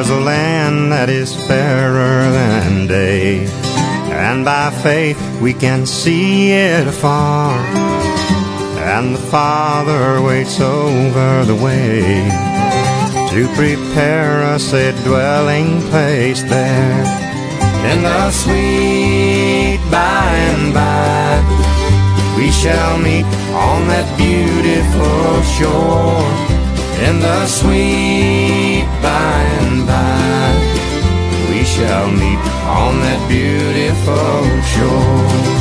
There's a land that is fairer than day, and by faith we can see it afar, and the Father waits over the way to prepare us a dwelling place there. In the sweet by and by, we shall meet on that beautiful shore. In the sweet by and by, we shall meet on that beautiful shore.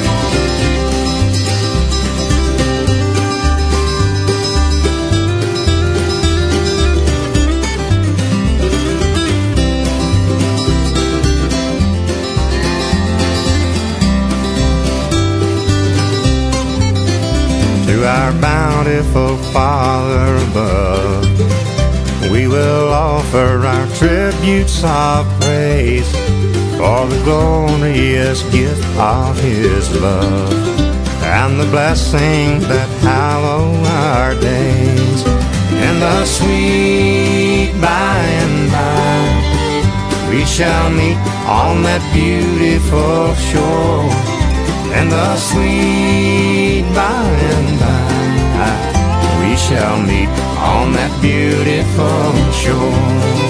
To our bountiful Father above, we will offer our tributes of praise for the glorious gift of His love and the blessings that hallow our days. In the sweet by and by, we shall meet on that beautiful shore. In the sweet by and by, we shall meet on that beautiful shore.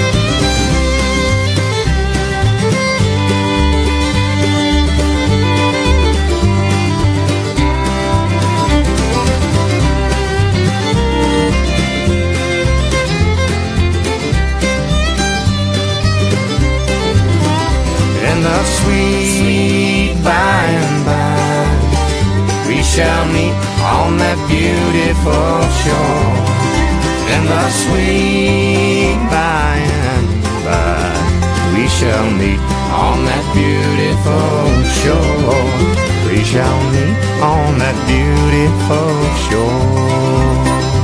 In the sweet by and by, we shall meet on that beautiful shore. In the sweet by and by, we shall meet on that beautiful shore. We shall meet on that beautiful shore.